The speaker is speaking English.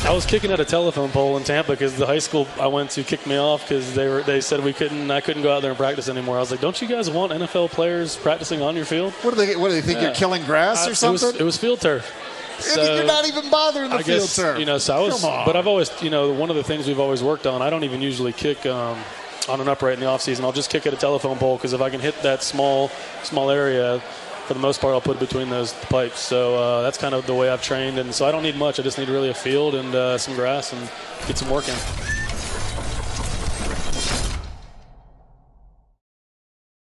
I was kicking at a telephone pole in Tampa because the high school I went to kicked me off because they said I couldn't go out there and practice anymore. I was like, don't you guys want NFL players practicing on your field? What do they think you're killing grass or something? It was field turf. So, you're not even bothering the field turf. But I've always, one of the things we've always worked on, I don't even usually kick on an upright in the offseason. I'll just kick at a telephone pole because if I can hit that small area, for the most part, I'll put it between those pipes. So that's kind of the way I've trained. And so I don't need much. I just need really a field and some grass and get some work in.